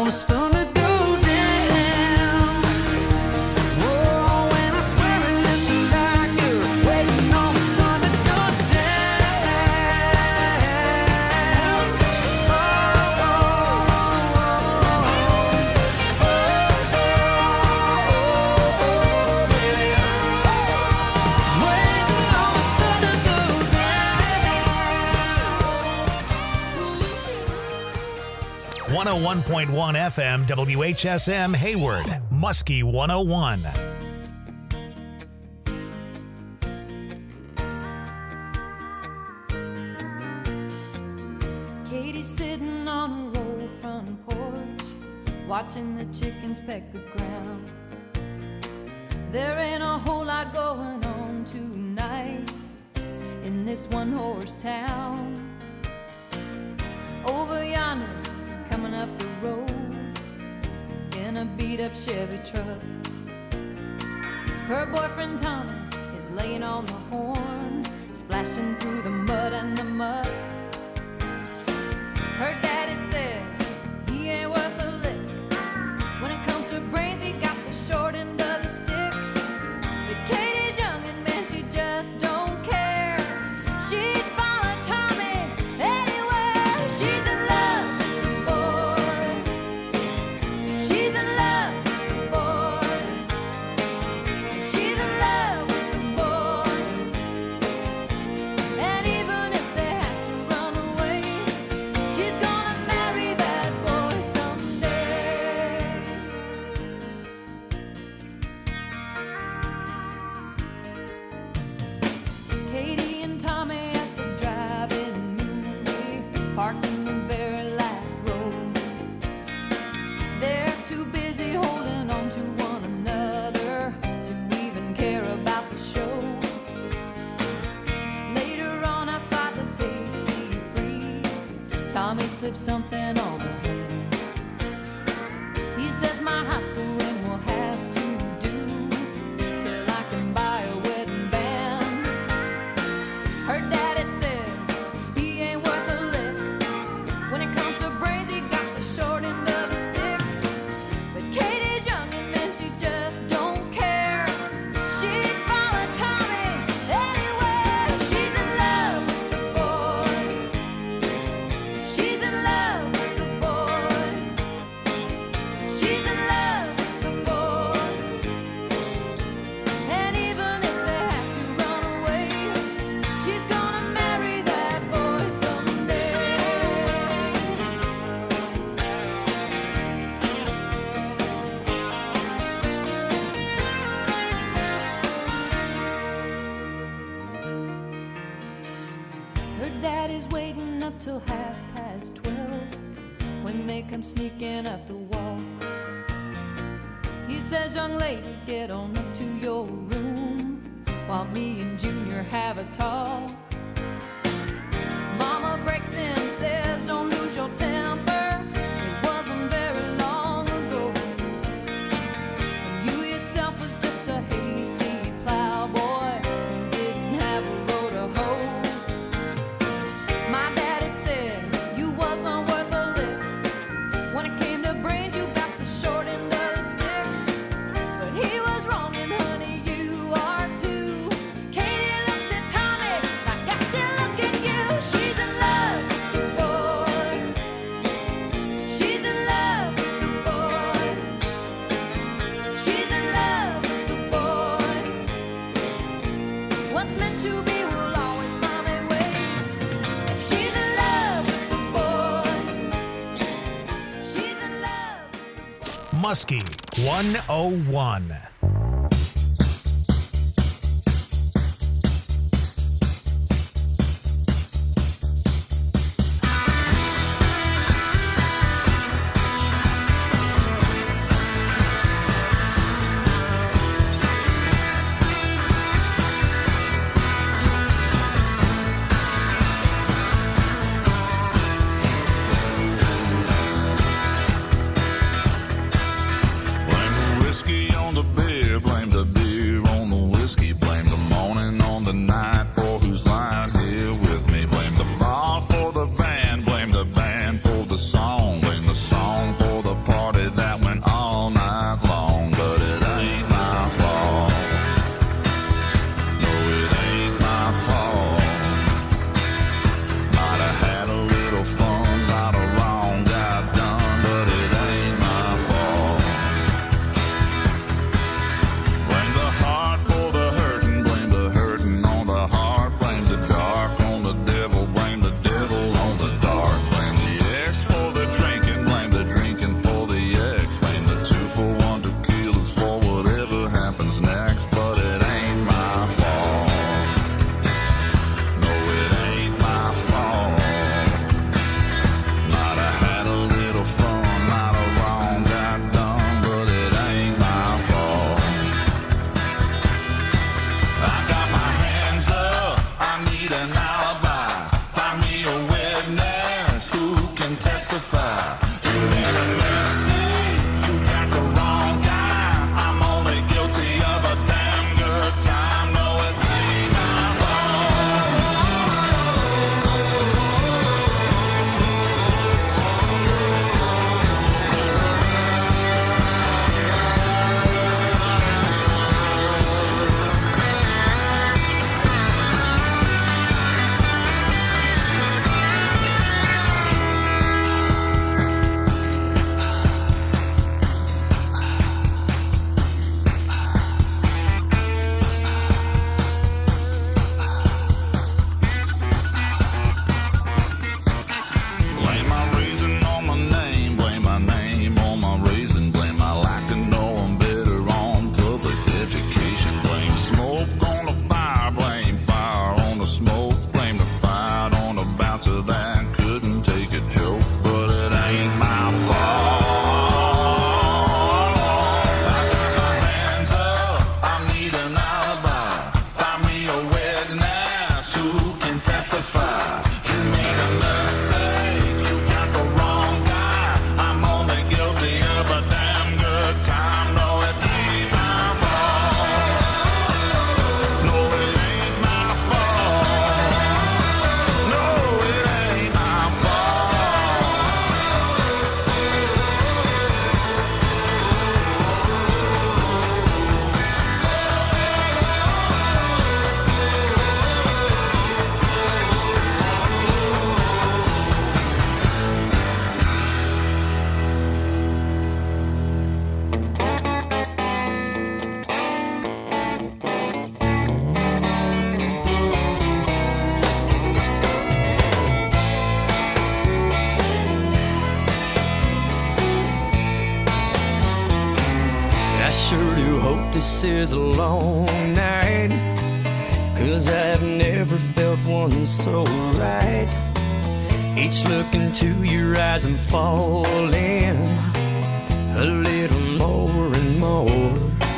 the sun to go down. Oh, when I swear it looks like you're waiting on the sun to go down. Oh, oh, waiting on the sun to go down. 101.1 FM WHSM Hayward, Muskie 101. Katie's sitting on her old front porch, watching the chickens peck the ground. There ain't a whole lot going on tonight in this one-horse town. Over yonder, coming up the road in a beat-up Chevy truck, her boyfriend Tommy is laying on the horn, splashing through the mud and the muck. Her daddy says he ain't worth a lick. When it comes to brains, he got the short end of the stick. But Katie's young and man, she just don't care. She'd follow Tommy anywhere. She's in love with the boy. She's in love with the boy. She's in love with the boy. And even if they have to run away, she's gonna marry that boy someday. Katie and Tommy at the drive-in movie, parked in the very last row. They're too busy holding on to one another to even care about the show. Later on outside the Tasty Freeze, Tommy slips something on her hand. He says my high school ring will have to do till I can buy a wedding band. Her daddy says he ain't worth a lick. When it comes to brains, he got the short end of the stick. But Katie's young and man, she just don't care. She'd follow Tommy anywhere. She's in love with the boy. She's in love with the boy. She's in love with the boy. And even if they have to run away, she's gonna marry that boy someday. Her daddy's waiting up till 12:30 when they come sneaking up the walk. He says, young lady, get on up to your room while me and Junior have a talk. Mama breaks in and says, don't lose your temper. It wasn't very long ago. And you yourself was just a hayseed plowboy who didn't have a row to hoe. My daddy said you wasn't worth a lick. When it came to brains, you got the short end of the stick. But he was wrong, and honey, you are too. Katie looks at Tommy like I still look at you. She's in love with the boy. She's in love with the boy. She's in love with the boy. What's meant to be will always find a way. She's in love with the boy. She's in love with the boy. Muskie 101. Whiskey on the bed. I sure do hope this is a long night, 'cause I've never felt one so right. Each look into your eyes I'm falling a little more and more.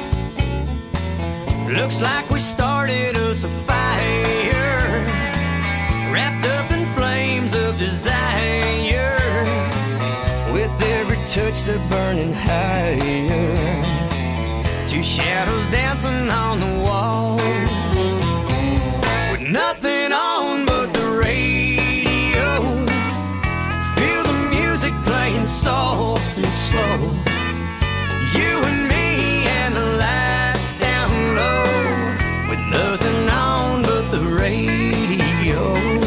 Looks like we started us a fire, wrapped up in flames of desire. With every touch they're burning higher, two shadows dancing on the wall, with nothing on but the radio. Feel the music playing soft and slow. You and me and the lights down low, with nothing on but the radio.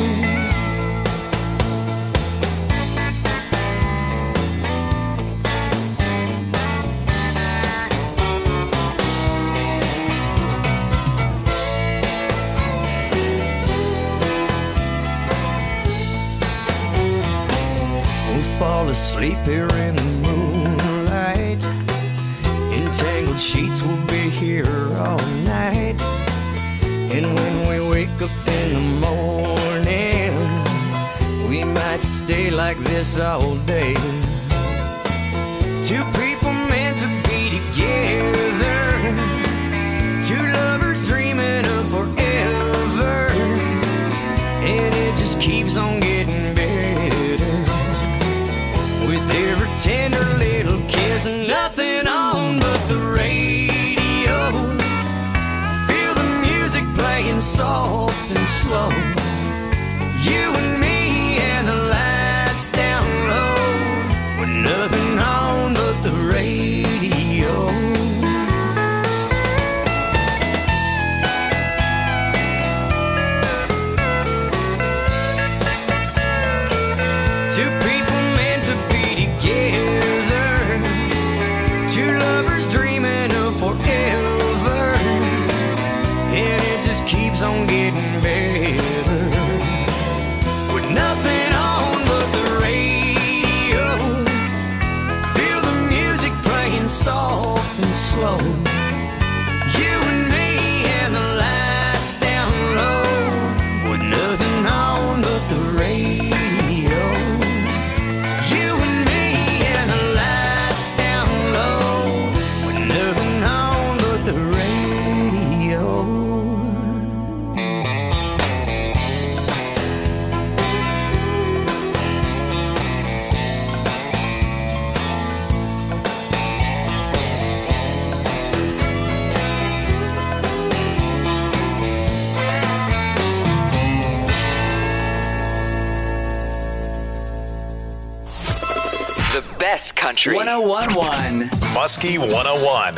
Fall asleep here in the moonlight. Entangled sheets will be here all night. And when we wake up in the morning, we might stay like this all day. Two people meant to be together, two lovers dreaming of forever, and it just keeps on getting better. With every tender little kiss and nothing on but the radio. Feel the music playing soft and slow. You and me and the lights down low, with nothing on but the radio. Two people meant to be together, two lovers dreaming of forever, and it just keeps on getting better. With nothing on but the radio. Feel the music playing soft and slow. You and me and the lights down low, with nothing on but the radio. You and me and the lights down low, with nothing on but the radio. The best country. 101.1. Muskie 101.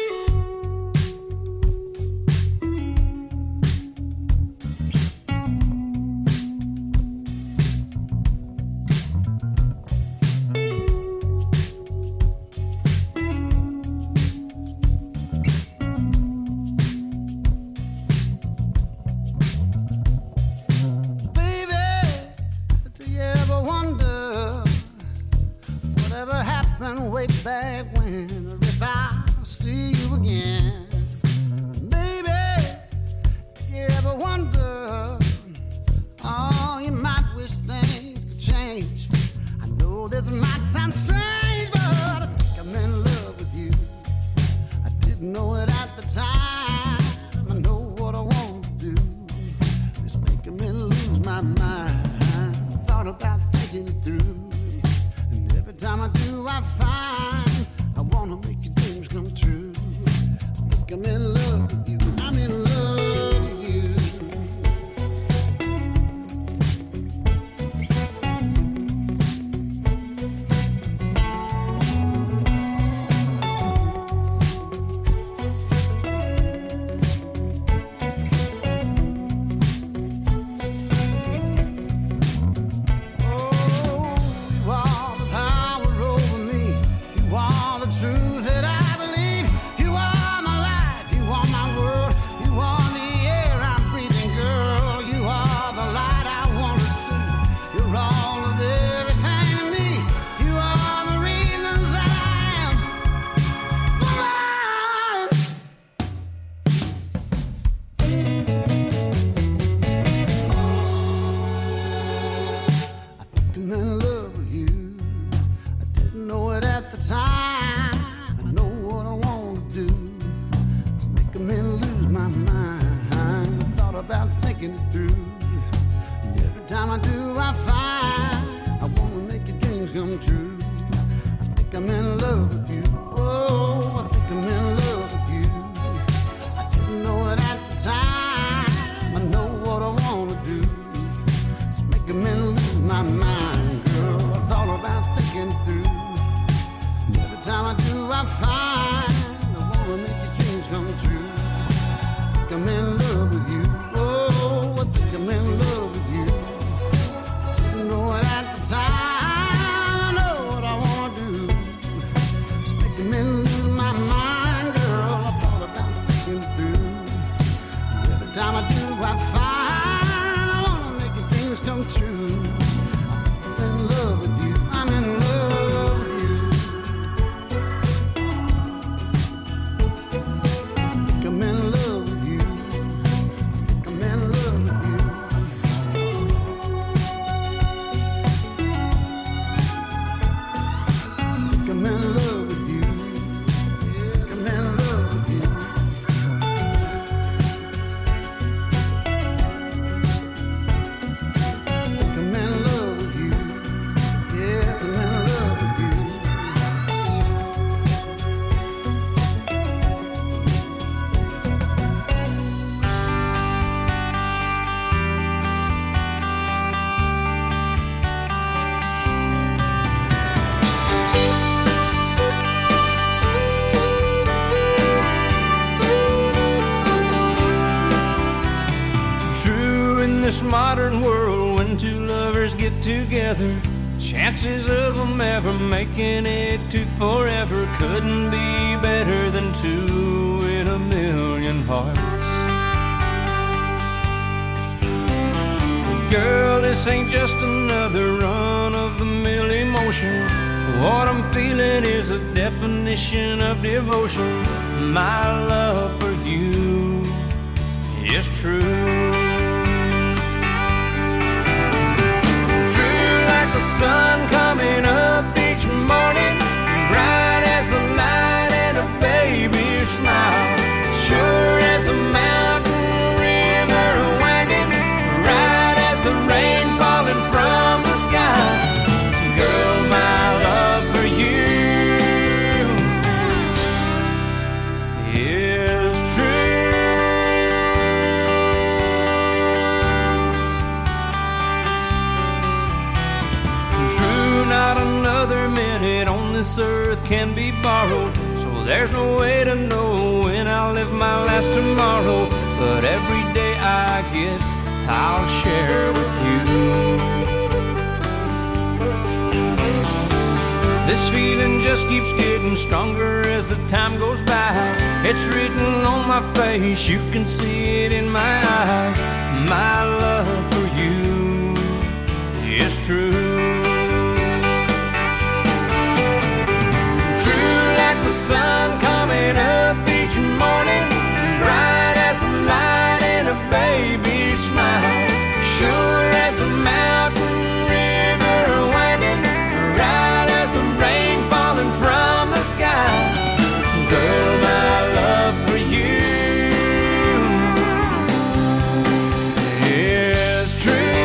Baby, do you ever wonder whatever happened way back when? Or if I see you again? Baby, do you ever wonder? Oh, you might wish things could change. I know this might sound strange, but I think I'm in love with you. I didn't know it at the time. I know what I want to do. It's making me lose my mind. Thought about thinking it through, and every time I do, I find I wanna make your dreams come true. I think I'm in love with you. I'm in love with you. You are the truth that I believe. You are my life. You thinking it through. And every time I do, I find I want to make your dreams come true. I think I'm in love with you. Oh, I think I'm in love with you. I didn't know it at the time. I know what I want to do. It's making me lose my mind, girl. I thought about thinking through. And every time I do, I find I want to make your dreams come true. I think I'm in love with you. Oh, I think I'm in love with you. Didn't know it at the time. I know what I want to do. It's making me lose my mind, girl. I thought about thinking through. And every time I do, I find I want to make your dreams come true. I'm in love with you. I'm in love with you. I think I'm in love with you. I think I'm in love with you. I think I'm in love with you. Yeah, I'm in love with you. I think I'm in love with you. Yeah, I'm in love with you. True, in this modern world, when two lovers get together, chances of them ever making it to forever couldn't be better than two in a million hearts. Girl, this ain't just another run-of-the-mill emotion. What I'm feeling is a definition of devotion. My love for you is true. True like the sun coming up each morning, bright as the light in a baby's smile, sure as a mountain river winding, right as the rain falling from the sky. Girl, my love for you is true. True, not another minute on this earth can be borrowed, so there's no way to know when I'll live my last tomorrow. But every day I get, I'll share with you. This feeling just keeps getting stronger as the time goes by. It's written on my face, you can see it in my eyes. My love for you is true. True like the sun coming up each morning, bright as the light in a baby's smile, sure as a mountain river winding, right as the rain falling from the sky. Girl, my love for you is true.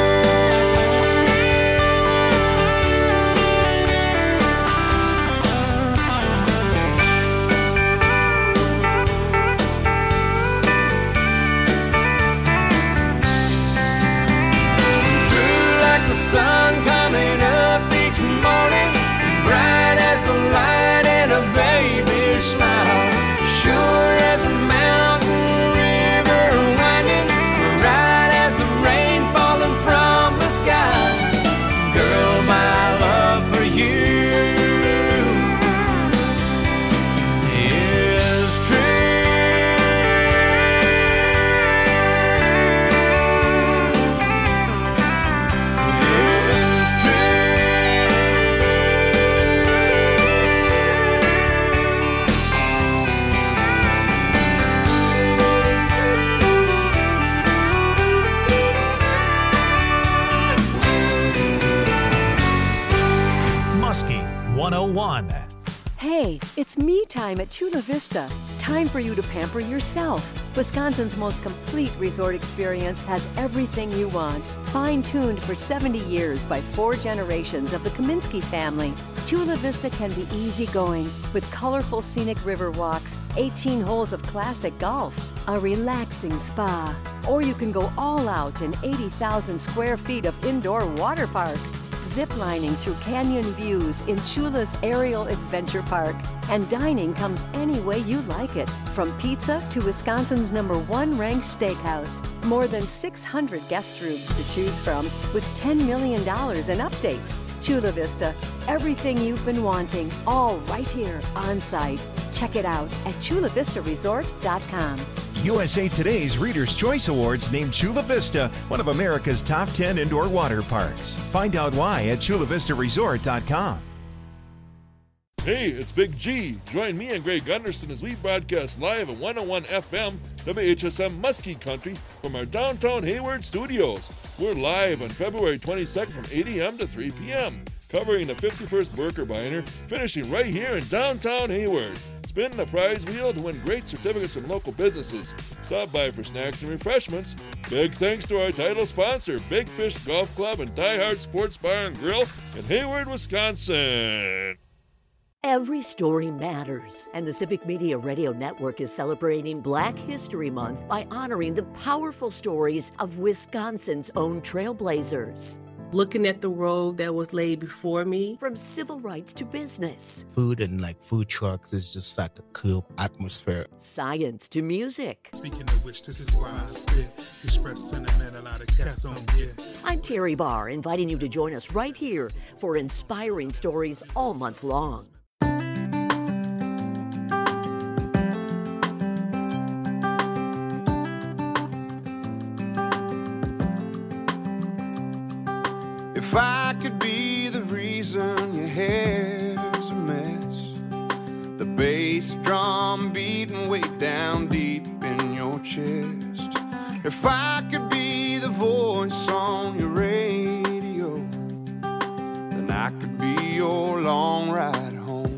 True like the sun coming up each morning, bright as the light in a baby's smile, sure as a mountain river winding, right as the rain falling from the sky. Girl, my love for you is true. Is Muskie 101. Hey, it's me time at Chula Vista. Time for you to pamper yourself. Wisconsin's most complete resort experience has everything you want. Fine-tuned for 70 years by 4 generations of the Kaminsky family, Chula Vista can be easygoing with colorful scenic river walks, 18 holes of classic golf, a relaxing spa, or you can go all out in 80,000 square feet of indoor water park. Ziplining through canyon views in Chula's Aerial Adventure Park. And dining comes any way you like it, from pizza to Wisconsin's #1 ranked steakhouse. More than 600 guest rooms to choose from with $10 million in updates. Chula Vista, everything you've been wanting, all right here on site. Check it out at chulavistaresort.com. USA Today's Reader's Choice Awards named Chula Vista one of America's top 10 indoor water parks. Find out why at chulavistaresort.com. Hey, it's Big G. Join me and Greg Gunderson as we broadcast live at 101 FM WHSM Muskie Country from our downtown Hayward studios. We're live on February 22nd from 8 a.m. to 3 p.m., covering the 51st Birkebeiner, finishing right here in downtown Hayward. Spin the prize wheel to win great certificates from local businesses. Stop by for snacks and refreshments. Big thanks to our title sponsor, Big Fish Golf Club and Die Hard Sports Bar and Grill in Hayward, Wisconsin. Every story matters, and the Civic Media Radio Network is celebrating Black History Month by honoring the powerful stories of Wisconsin's own trailblazers. Looking at the road that was laid before me. From civil rights to business. Food and food trucks is just like a cool atmosphere. Science to music. Speaking of which, this is why I spit. Express sentiment a lot of cats don't get. I'm Terry Barr, inviting you to join us right here for inspiring stories all month long. If I could be the reason your hair's a mess, the bass drum beating way down deep in your chest. If I could be the voice on your radio, then I could be your long ride home.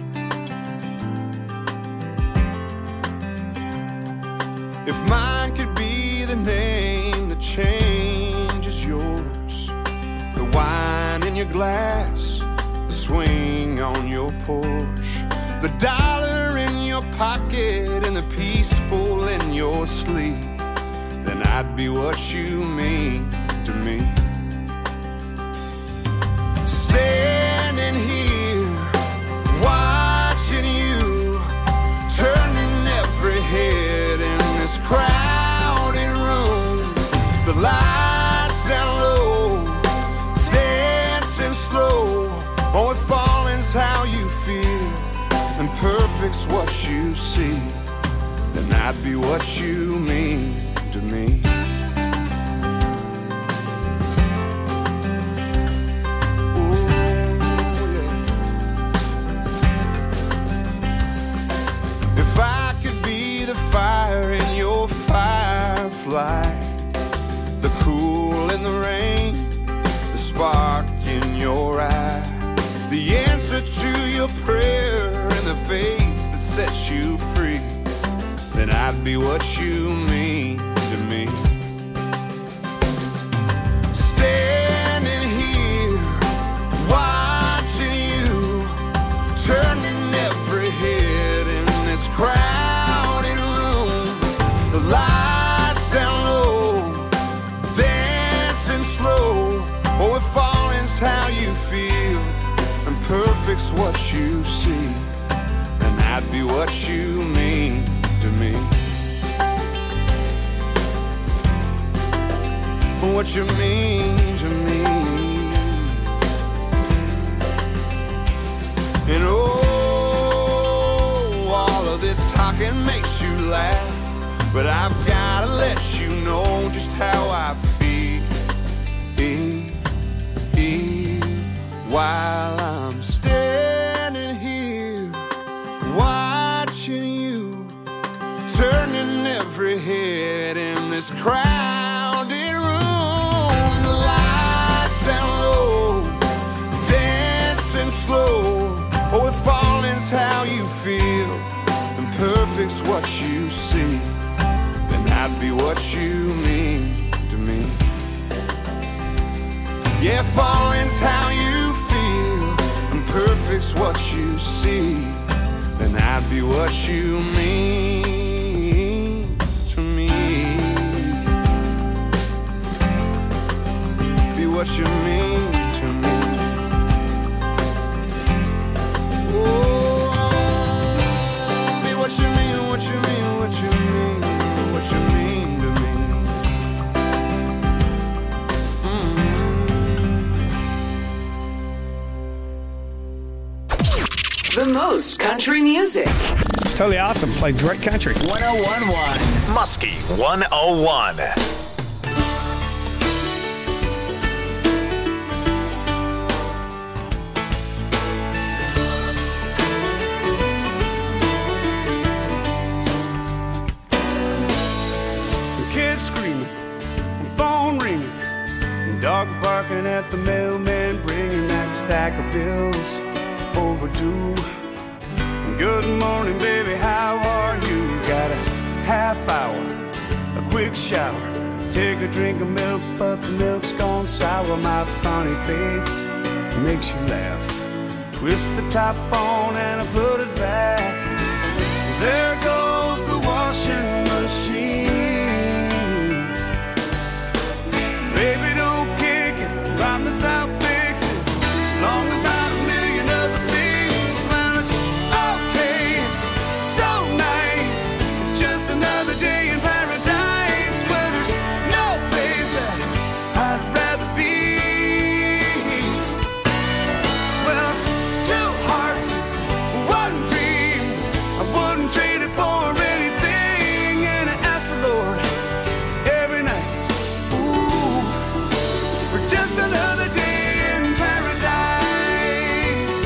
If mine could be the name that changes yours, the wine in your glass, the swing on your Porsche, the dollar in your pocket and the peaceful in your sleep, then I'd be what you mean to me. Standing here, watching you, turning every head in this crowded room, the lights down low, slow. Oh, if falling's how you feel and perfect's what you see, then I'd be what you mean to me. Ooh, yeah. If I could be the fire in your firefly, the cool in the rain, the spark in your eye, the answer to your prayer and the faith that sets you free, then I'd be what you mean to me. Standing here, watching you, turning every head in this crowded room, the lights down low, dancing slow. Oh, if falling's how you feel and perfect's what you see, then I'd be what you mean to me. What you mean to me. And oh, all of this talking makes you laugh, but I've gotta let you know just how I feel. While I'm standing here, watching you, turning every head in this crowded room, the lights down low, dancing slow. Oh, if falling's how you feel and perfect's what you see, then I'd be what you mean to me. Yeah, falling's how you feel and perfect's what you see, then I'd be what you mean to me. Be what you mean to me. Oh, be what you mean, what you mean, what you mean, what you mean to me. The most country music. It's totally awesome. Played great country. 101.1 Muskie 101. Kids screaming, phone ringing, dog barking at the mailman, bringing that stack of bills overdue. Good morning, baby, how are you? Got a half hour, a quick shower, take a drink of milk, but the milk's gone sour. My funny face makes you laugh. Twist the top on and I put it back. There goes the washing machine. Baby, don't kick it, promise I'll fix it. Long about a million other things. Well, it's okay, it's so nice. It's just another day in paradise where there's no place that I'd rather be. Well, it's two hearts, one dream. I wouldn't trade it for anything. And I ask the Lord every night, just another day in paradise.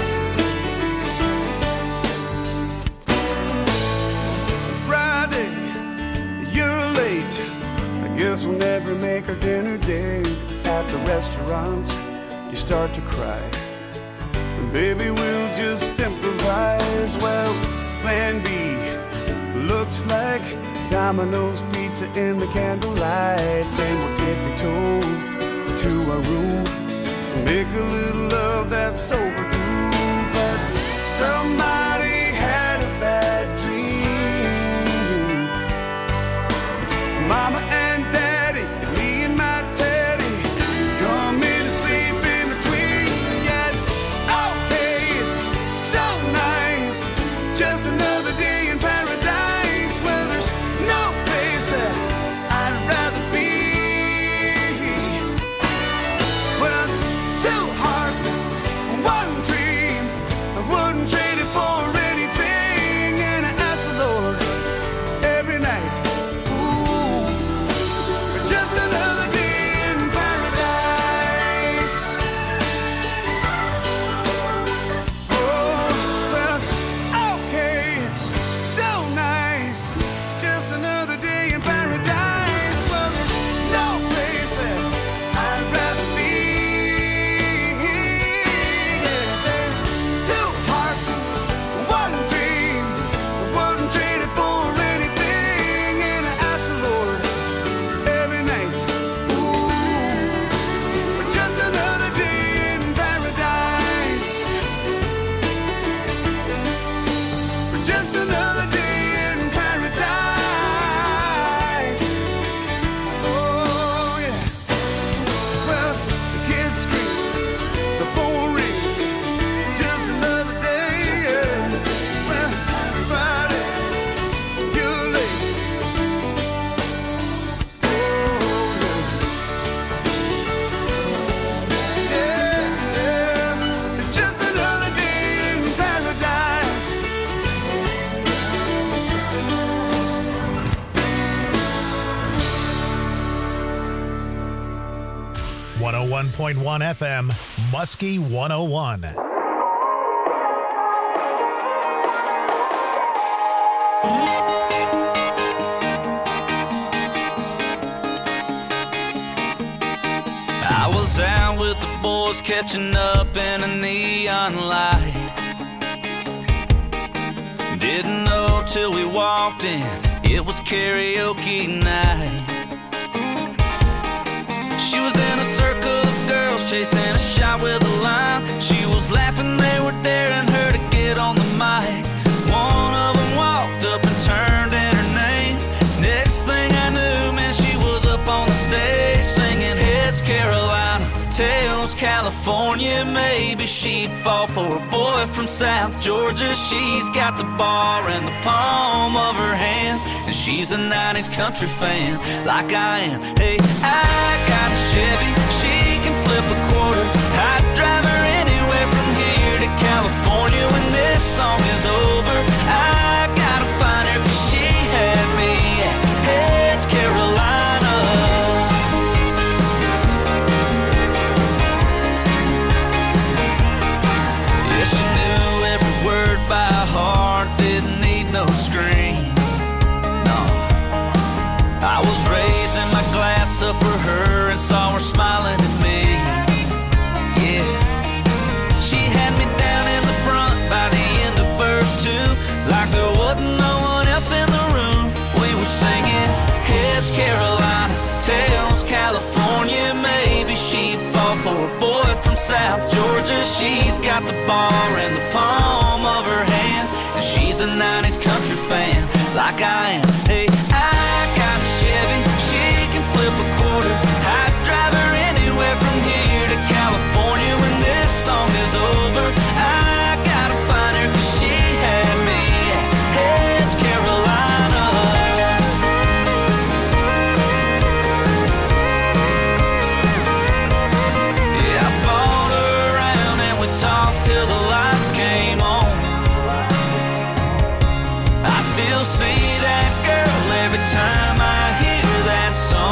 Friday, you're late. I guess we'll never make our dinner date. At the restaurant, you start to cry. And baby, we'll just improvise. Well, plan B looks like Domino's pizza in the candlelight. Then we'll tippy-toe to our room, make a little love that's overdue. But somebody had a bad dream. Mama and Daddy, me and my Teddy, come in and sleep in between. Yeah, it's okay, it's so nice. Just another day in paradise where there's no place that I'd rather be. Well, it's two hearts, one dream. I wouldn't trade it for anything. And I ask the Lord every night, ooh, for just another day in paradise. Oh, well, it's okay, it's so nice. Just another day in paradise. Well, there's no place that I'd rather be. Yeah, there's two hearts, one dream. I wouldn't trade it for anything. And I ask the Lord every night, ooh, for just another day in paradise. For just another day in paradise. Oh, yeah. Well, the kids scream, the phone ring, just another day. Well, Friday, you're late. Oh, yeah. It's just another day in paradise. 101.1 FM, Muskie 101. I was out with the boys catching up in a neon light. walked in, it was karaoke night. She was in a circle of girls chasing a shot with a line. She was laughing, they were daring her to get on the mic. One of them walked up and turned in her name. Next thing I knew, man, she was up on the stage singing Heads Carolina, Tails California. Maybe she'd fall for a boy from South Georgia. She's got the bar in the palm of her hand, and she's a 90s country fan like I am. Hey, I got a Chevy, she can flip a quarter. I'd drive her anywhere from here to California. When this song is over, I gotta find her, 'cause she had me at Heads Carolina. Yeah, she knew every word by heart, didn't need no screen. No, I was raising my glass up for her and saw her smiling at me. Yeah, she had me down in the front by the end of verse 2, like there wasn't no one else in the room. We were singing Heads Carolina, Tails California. Maybe she'd fall for a boy from South Georgia. She's got the bar in the palm of her hand, and she's a 90s country fan like I am. Hey, I got a Chevy, she can flip a quarter. I'd drive her anywhere from here to California. When this song is over, I gotta find her, 'cause she had me at Heads Carolina. Yeah, I bought her around and we talked till the lights came on. I still see that girl every time I hear that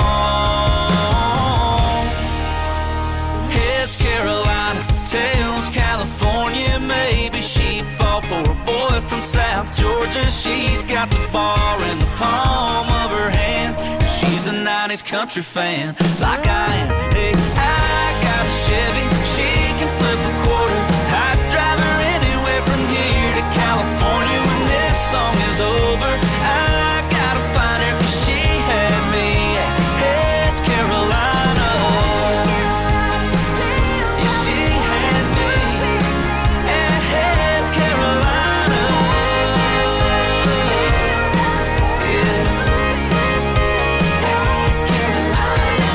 song. Heads Carolina, Tails California. Maybe she'd fall for a boy from South Georgia. She's got the bar in the palm of her hand, and she's a 90s country fan like I am. Hey, I got a Chevy, she can flip a quarter. I'd drive her anywhere from here to California. When this song is over, I gotta find her, 'cause she had me at Heads Carolina. Yeah, she had me at Heads Carolina. Yeah. Heads Carolina.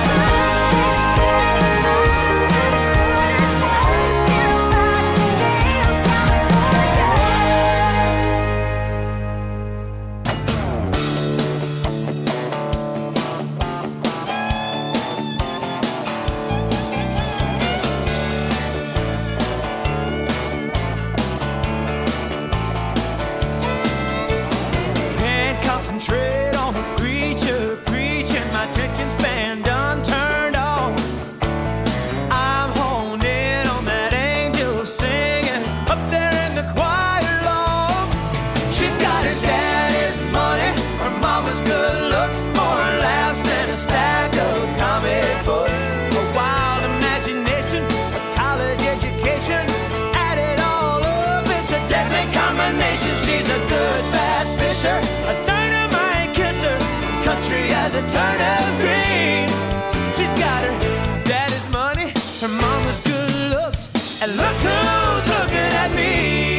Can't concentrate on the preacher preaching. My attention span done turned off. I'm honed in on that angel singing up there in the choir loft. She's got her daddy's money, her mama's good looks, more laughs than a stack of comic books. A wild imagination, a college education, add it all up, it's a deadly combination. She's a good bass fisher, a dynamite kisser, country as a turnip green. She's got her daddy's money, her mama's good looks, and look who's looking at me.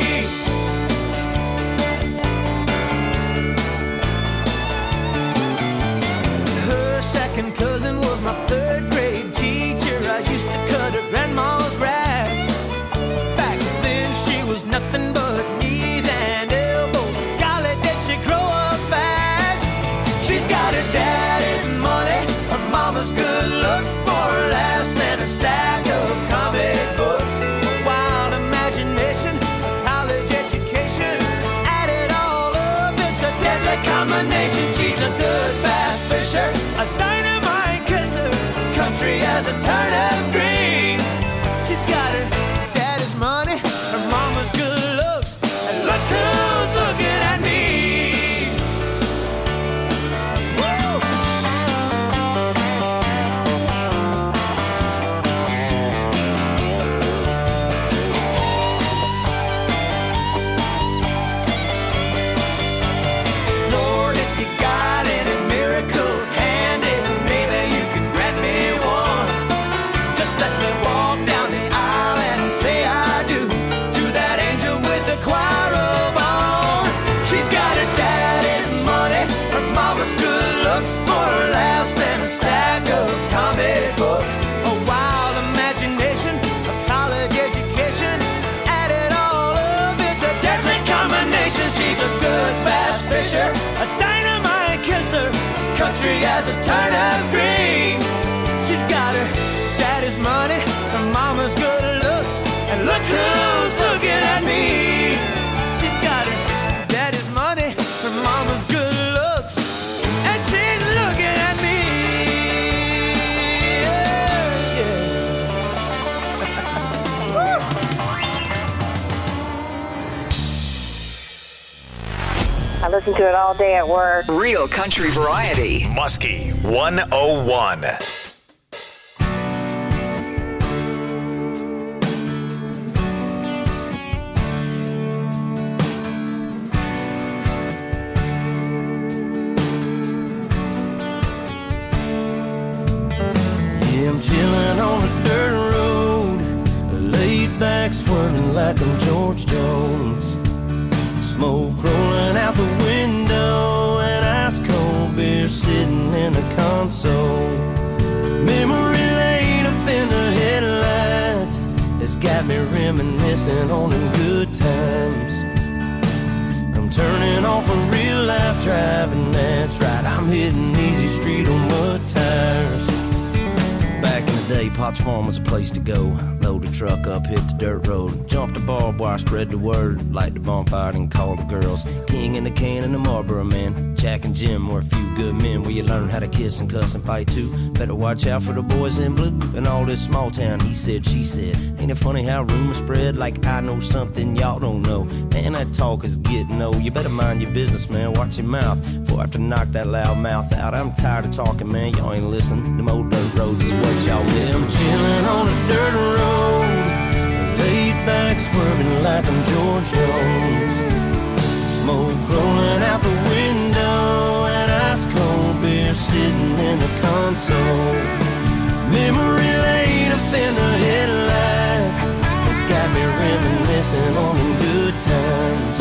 Her second cousin was my third grade teacher. I used to cut her grandma's grass. Back then she was nothing but knees and elbows. Golly, did she grow up fast? She's got her daddy's money, her mama's good looks, more laughs than a stack of comic books. A wild imagination, a college education, add it all up, it's a deadly combination. She's a good bass fisher, a dynamite kisser, country as a turnip green. She's got her daddy's money, her mama's good looks, and smasher, a dynamite kisser, country as a turnip green. She's got her daddy's money, her mama's good looks, and look who's looking at me. She's got her daddy's money, her mama's good looks, and she's looking at me. I listen to it all day at work. Real country variety. Muskie 101. Yeah, I'm chilling on a dirt road, laid back swerving like I'm George Jones. Smoke rolling out the window and ice cold beer sitting in the console. Memory lane up in the headlights, it's got me reminiscing on them good times. I'm turning off a real life driving, that's right, I'm hitting easy street on mud tires. Back in the day, Potts Farm was a place to go. Load the truck up, hit the dirt road, jump the barbed wire, spread the word, light the bonfire and call the girls. King and the can and the Marlboro man, Jack and Jim were a few good men where you learn how to kiss and cuss and fight too. Better watch out for the boys in blue and all this small town he said, she said. Ain't it funny how rumors spread like I know something y'all don't know? Man, that talk is getting old. You better mind your business, man, watch your mouth before I have to knock that loud mouth out. I'm tired of talking, man, y'all ain't listening. Them old dirt roads is what y'all miss. I'm chilling on a dirt road, laid back swerving like I'm George Jones. Smoke rolling out the window and ice cold beer sitting in the console. Memory lane up in the headlights, it's got me reminiscing on them good times.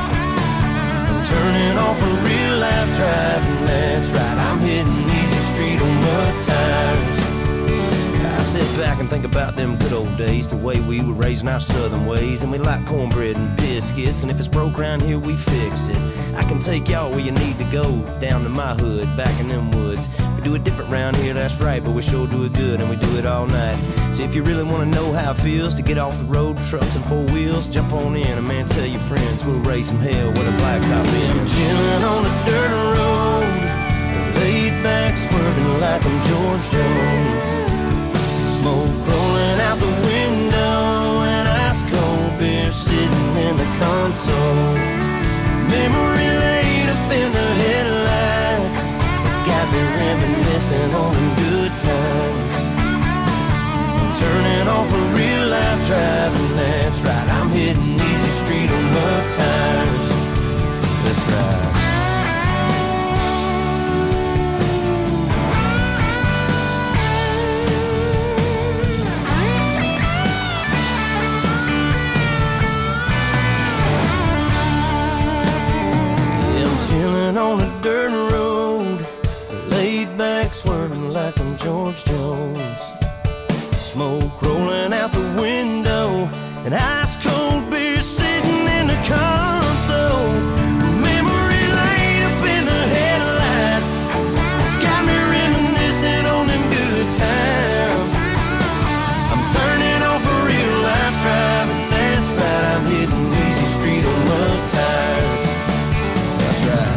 I'm turning off a real life driving, that's right, I'm hitting easy street on mud tires. I sit back and think about them good old days, the way we were raising our southern ways, and we like cornbread and biscuits, and if it's broke around here, we fix it. I can take y'all where you need to go, down to my hood, back in them woods. We do it different round here, that's right, but we sure do it good, and we do it all night. So if you really want to know how it feels to get off the road, trucks and four wheels, jump on in, and man, tell your friends, we'll raise some hell with a blacktop in. I'm chilling on a dirt road, laid back swerving like I'm George Jones. Smoke rolling out the window and ice cold beer sitting in the console. Memory lane up in the headlights, it's got me reminiscing on them good times. I'm turning off a real life driving, that's right, I'm hitting easy street on mud tires. That's right. Chilling on a dirt road, laid back swerving like I'm George Jones. Smoke rolling out the window and ice cold beer sitting in the console. Memory lane up in the headlights, it's got me reminiscing on them good times. I'm turning off a real life driving, that's right, I'm hitting easy street on mud tires. That's right.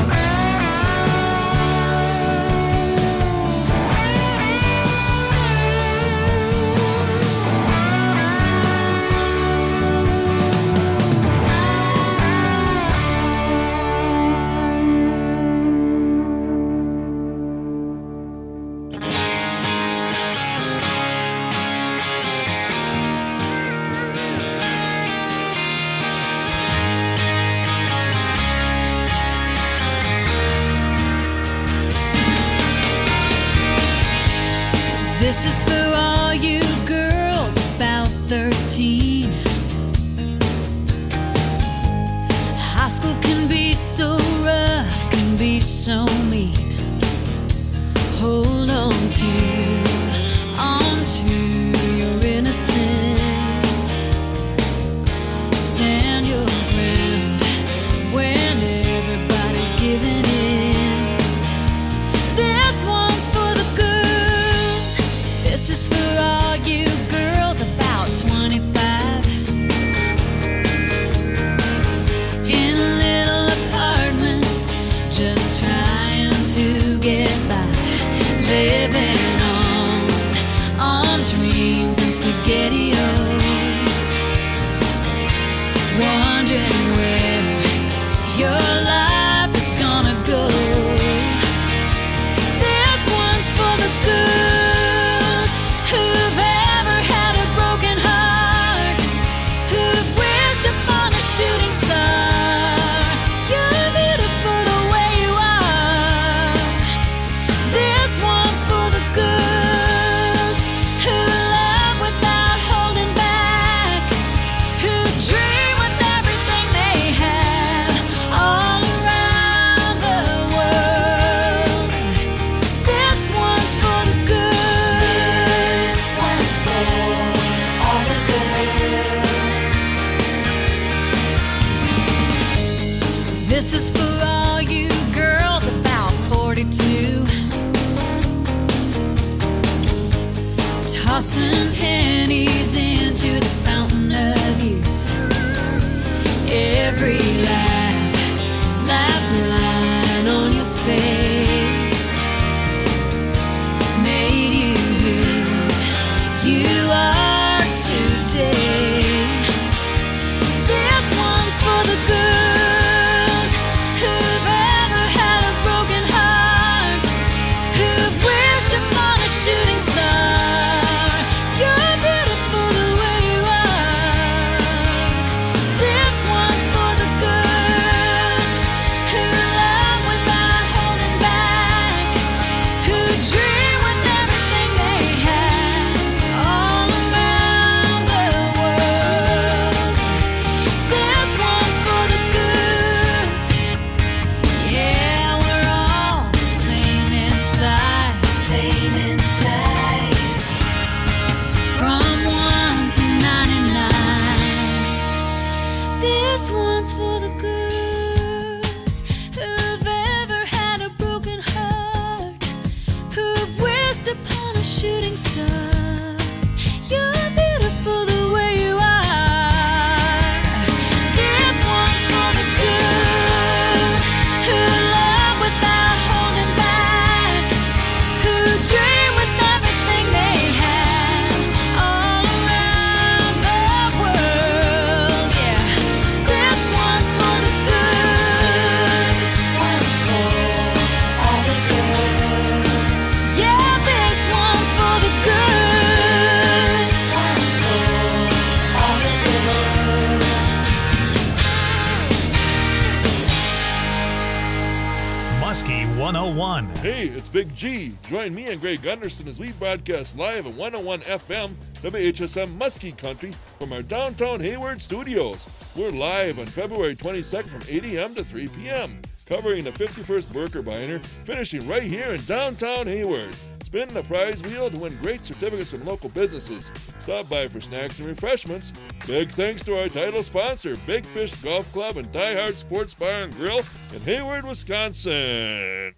This is for all you girls about 13. High school can be so rough, can be so mean. Hold on to your innocence. Stand your ground when everybody's giving This is for all you girls about 42, tossing pennies into the fountain of youth. Every laugh line on your face made you who you are today. This one's for the girls who've ever had a broken heart, who've wished upon a shooting star. You're beautiful the way you are. This one's for the girls who love without holding back, who dream with everything they have all around the world. This one's for the girls. Yeah, we're all the same inside, from 1 to 99. This one's for the girls who've ever had a broken heart, who've wished upon a shooting star. You're beautiful the way you are. This one's for the girls who love without holding back, who dream with everything they have all around the world. Yeah, this one's for the girls. One's for all the girls. Yeah, this one's for the girls. One's for all the girls. Muskie 101. Hey, it's Big G. Join me and Greg Gunderson as we broadcast live at 101 FM, WHSM Muskie Country from our downtown Hayward studios. We're live on February 22nd from 8 a.m. to 3 p.m., covering the 51st Burkerbiner, finishing right here in downtown Hayward. Spin the prize wheel to win great certificates from local businesses. Stop by for snacks and refreshments. Big thanks to our title sponsor, Big Fish Golf Club and Die Hard Sports Bar and Grill in Hayward, Wisconsin.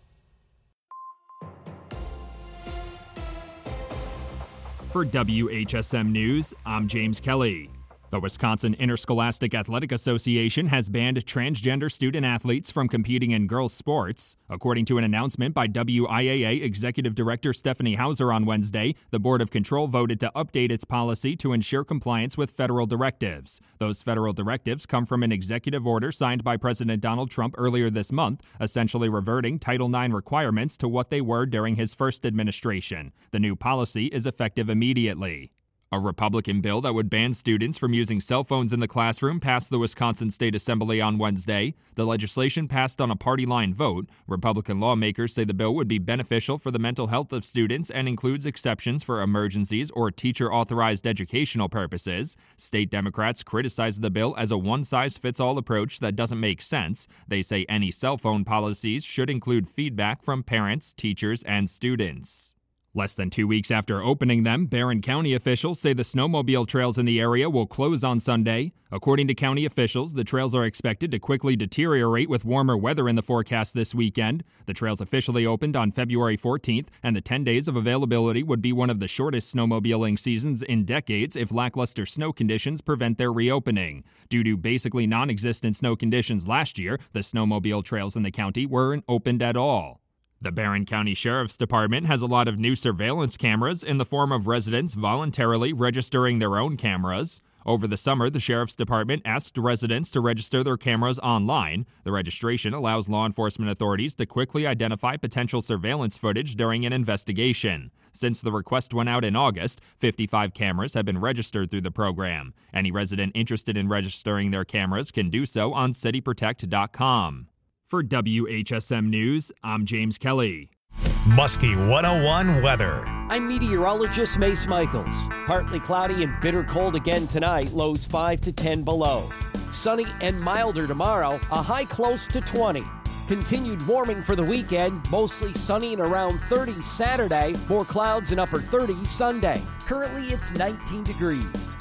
For WHSM News, I'm James Kelly. The Wisconsin Interscholastic Athletic Association has banned transgender student athletes from competing in girls' sports. According to an announcement by WIAA Executive Director Stephanie Hauser on Wednesday, the Board of Control voted to update its policy to ensure compliance with federal directives. Those federal directives come from an executive order signed by President Donald Trump earlier this month, essentially reverting Title IX requirements to what they were during his first administration. The new policy is effective immediately. A Republican bill that would ban students from using cell phones in the classroom passed the Wisconsin State Assembly on Wednesday. The legislation passed on a party line vote. Republican lawmakers say the bill would be beneficial for the mental health of students and includes exceptions for emergencies or teacher-authorized educational purposes. State Democrats criticized the bill as a one-size-fits-all approach that doesn't make sense. They say any cell phone policies should include feedback from parents, teachers, and students. Less than 2 weeks after opening them, Barron County officials say the snowmobile trails in the area will close on Sunday. According to county officials, the trails are expected to quickly deteriorate with warmer weather in the forecast this weekend. The trails officially opened on February 14th, and the 10 days of availability would be one of the shortest snowmobiling seasons in decades if lackluster snow conditions prevent their reopening. Due to basically non-existent snow conditions last year, the snowmobile trails in the county weren't opened at all. The Barron County Sheriff's Department has a lot of new surveillance cameras in the form of residents voluntarily registering their own cameras. Over the summer, the Sheriff's Department asked residents to register their cameras online. The registration allows law enforcement authorities to quickly identify potential surveillance footage during an investigation. Since the request went out in August, 55 cameras have been registered through the program. Any resident interested in registering their cameras can do so on cityprotect.com. For WHSM News, I'm James Kelly. Muskie 101 weather. I'm meteorologist Mace Michaels. Partly cloudy and bitter cold again tonight, lows 5 to 10 below. Sunny and milder tomorrow, a high close to 20. Continued warming for the weekend, mostly sunny and around 30 Saturday, more clouds and upper 30s Sunday. Currently it's 19 degrees.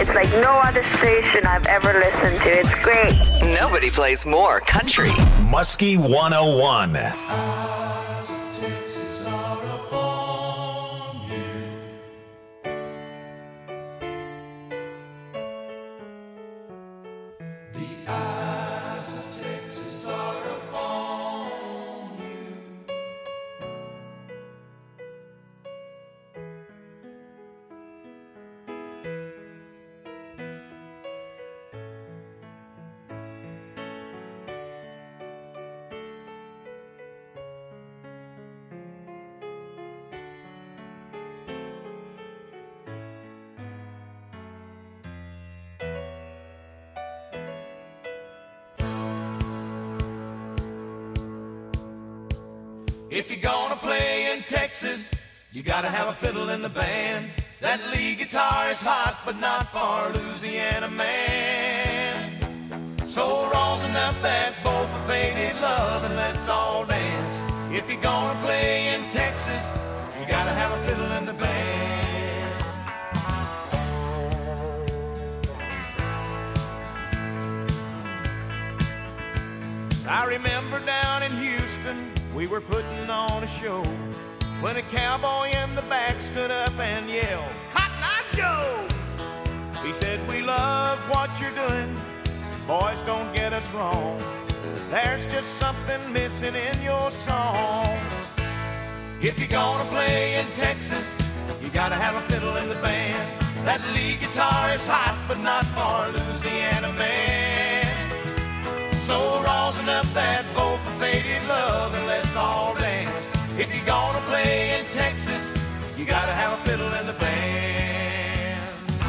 It's like no other station I've ever listened to. It's great. Nobody plays more country. Muskie 101. If you're gonna play in Texas, you gotta have a fiddle in the band. That lead guitar is hot, but not for Louisiana man. So rosin up that bowl for faded love and let's all dance. If you're gonna play in Texas, you gotta have a fiddle in the band. I remember down in Houston, we were putting on a show when a cowboy in the back stood up and yelled, "Cotton Eye Joe!" He said, "We love what you're doing, boys, don't get us wrong. There's just something missing in your song. If you're gonna play in Texas, you gotta have a fiddle in the band. That lead guitar is hot, but not for Louisiana man. So rosin up that bowl for faded love and let's all dance. If you're gonna play in Texas, you gotta have a fiddle in the band."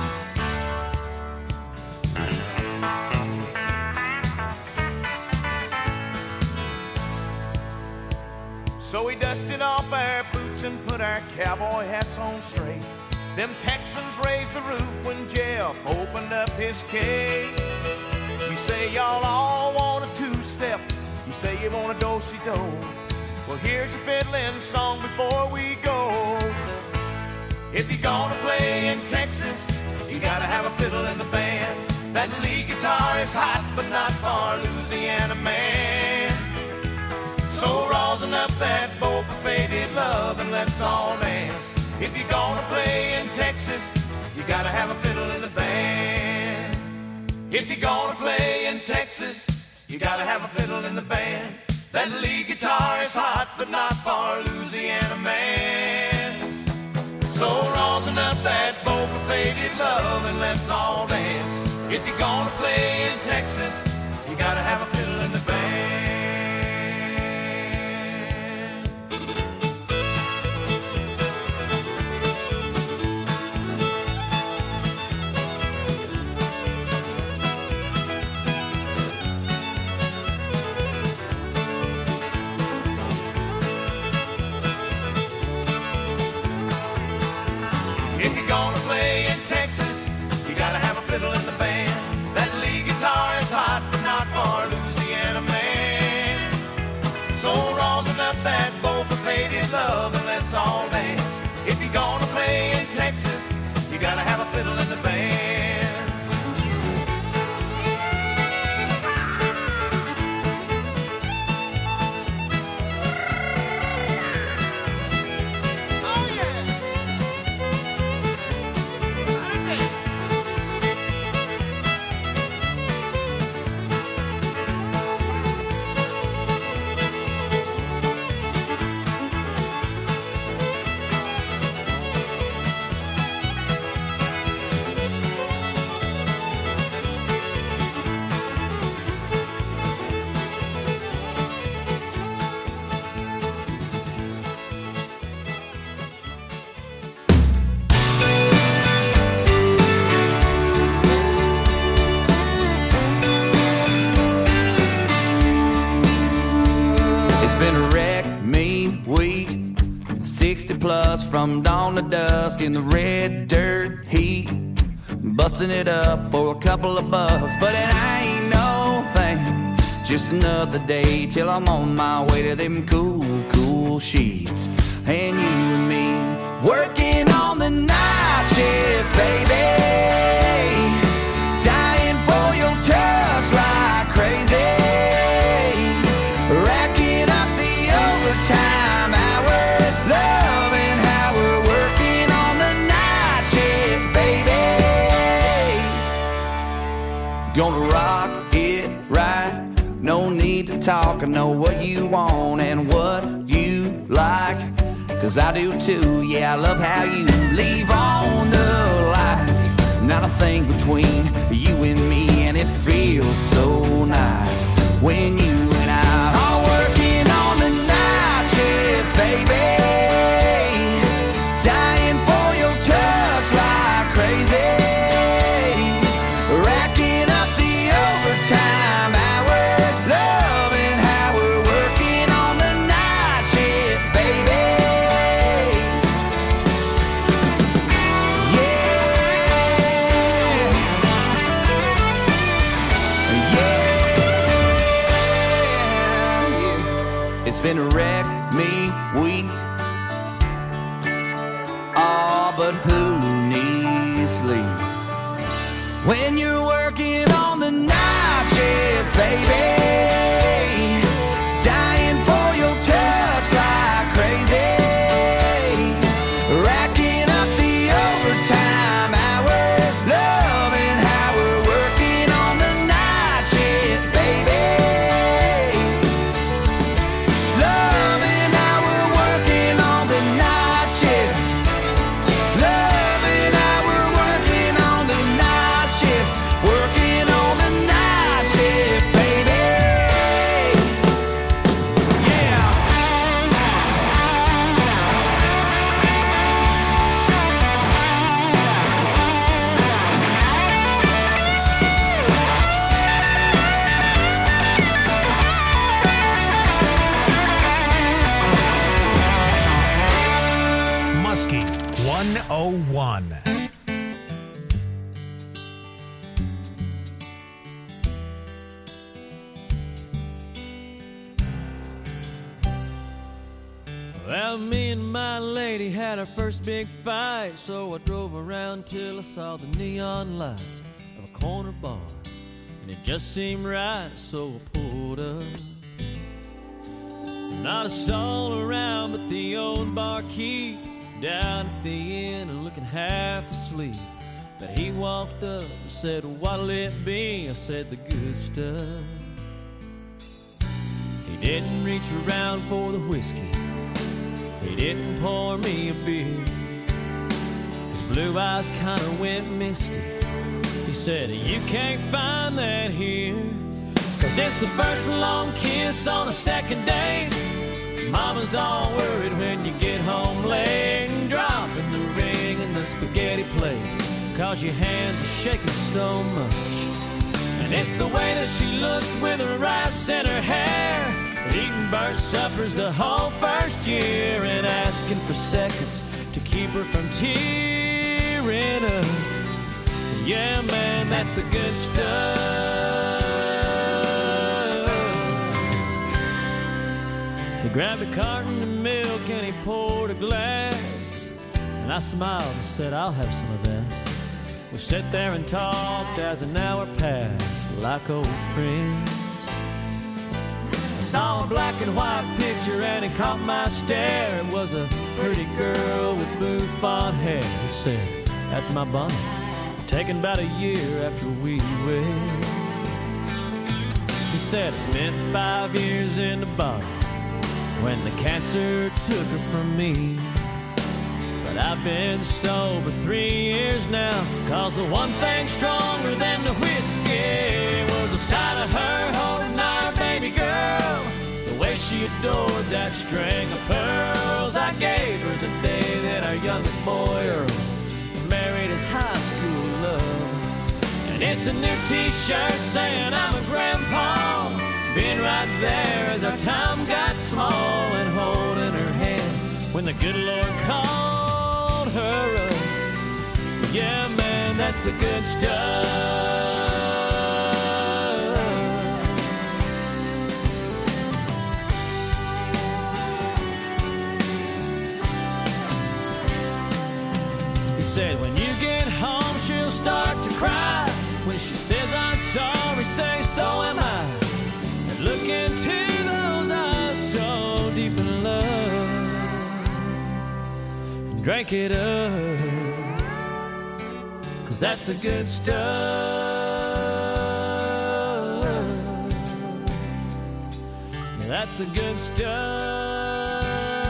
So we dusted off our boots and put our cowboy hats on straight. Them Texans raised the roof when Jeff opened up his case. You say y'all all want a two-step, you say you want a do-si-do. Well, here's a fiddling song before we go. If you're gonna play in Texas, you gotta have a fiddle in the band. That lead guitar is hot, but not for Louisiana man. So rosin up that bowl for faded love and let's all dance. If you're gonna play in Texas, you gotta have a fiddle in the band. If you're gonna play in Texas, you gotta have a fiddle in the band. That lead guitar is hot, but not for Louisiana man. So rosin up that bowl for faded love and let's all dance. If you're gonna play in Texas, you gotta have a fiddle in the band. If you're gonna play in Texas, you gotta have a fiddle in the band. That lead guitar is hot, but not for Louisiana man. So rosin up that bowl for faded love and let's all dance. If you're gonna play in Texas, you gotta have a fiddle in the band. From dawn to dusk in the red dirt heat, busting it up for a couple of bucks, but it ain't no thing. Just another day till I'm on my way to them cool, cool sheets. And you and me working on the night shift, baby. Gonna rock it right. No need to talk. I know what you want and what you like. 'Cause I do too. Yeah, I love how you leave on the lights. Not a thing between you and me, and it feels so nice when you and I are working on the night shift, baby. Dying for your touch like crazy. Racking up the overtime hours, loving how we're working on the night shift, baby. It's been a wreck me week. Oh, but who needs sleep when you're working on the night shift, baby? Dying for your touch like crazy. Racking up the overtime hours, loving how we're working on the night shift, baby. Loving how we're working on the night shift. Loving how we're working on the night shift. Working on the night shift, baby. Yeah. Muskie 101. Well, me and my lady had our first big fight, so I drove around till I saw the neon lights of a corner bar, and it just seemed right, so I pulled up. Not a soul around but the old barkeep down at the inn and looking half asleep. But he walked up and said, "What'll it be?" I said, "The good stuff." He didn't reach around for the whiskey. He didn't pour me a beer. His blue eyes kinda went misty. He said, "You can't find that here. 'Cause it's the first long kiss on a second date. Mama's all worried when you get home late, and dropping the ring in the spaghetti plate. 'Cause your hands are shaking so much. And it's the way that she looks with her rice in her hair, eating burnt suppers the whole first year, and asking for seconds to keep her from tearing up. Yeah, man, that's the good stuff." He grabbed a carton of milk and he poured a glass, and I smiled and said, "I'll have some of that." We sat there and talked as an hour passed like old friends. I saw a black and white picture and it caught my stare. It was a pretty girl with bouffant hair. He said, "That's my bonnet, taken about a year after we wed." He said, "I spent 5 years in the bottle when the cancer took her from me. But I've been sober 3 years now, 'cause the one thing stronger than the whiskey was the sight of her holding our baby girl. The way she adored that string of pearls I gave her the day that our youngest boy Earl married his high school love. And it's a new t-shirt saying I'm a grandpa, being right there as our time got small, and holding her hand when the good Lord called her up. Yeah, man, that's the good stuff. He said, "When you get home, she'll start to cry. When she says I'm sorry, say so am I. And look into those eyes so deep in love, and drink it up, 'cause that's the good stuff." That's the good stuff.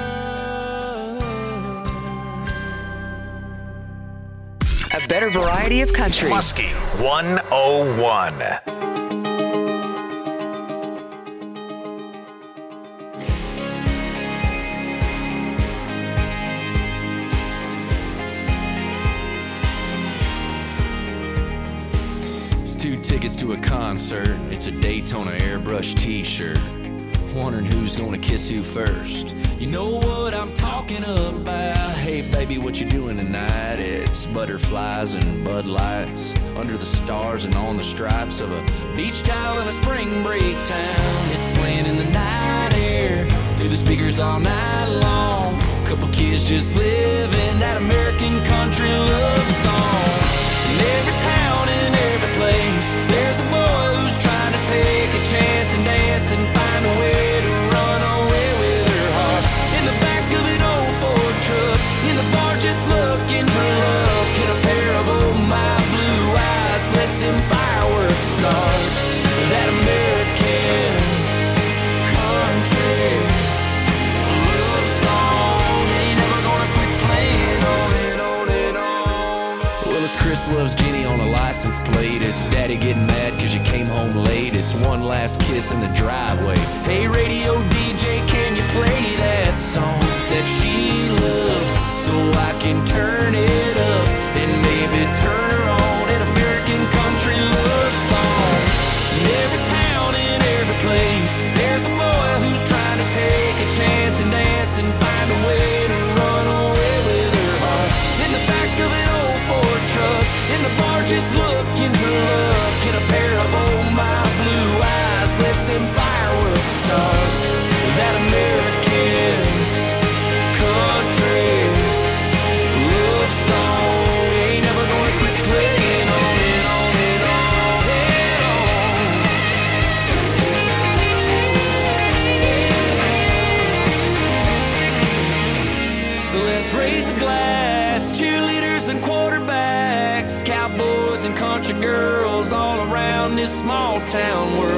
A better variety of country. Muskie 101. Tickets to a concert, it's a Daytona airbrush t-shirt. Wondering who's gonna kiss who first. You know what I'm talking about. Hey baby, what you doing tonight? It's butterflies and Bud Lights under the stars and on the stripes of a beach towel in a spring break town. It's playing in the night air through the speakers all night long. Couple kids just living that American country love song. In every town, in every place, there's a boy who's trying to take a chance and dance and find a way to run away with her heart. In the back of an old Ford truck, in the bar just looking for love. Get a pair of oh my blue eyes, let them fireworks start. That American country love song ain't never gonna quit playing on and on and on. Well, it's Chris loves Jenny on a license plate. It's daddy getting mad cause you came home late. It's one last kiss in the driveway. Hey radio DJ, can you play that song that she loves so I can turn it up and maybe turn her on? An American country love song. In every town, in every place, there's a boy who's trying to take a chance and dance and find a way to run away with her heart. In the back of an old Ford truck, in the bar just looking for love. Get a pair of oh my blue eyes, let them fireworks start. That American country love song ain't never gonna quit playing on and on and on and on. So let's raise a glass, cheerleaders and quarterbacks, cowboys and country girls all around this small town world.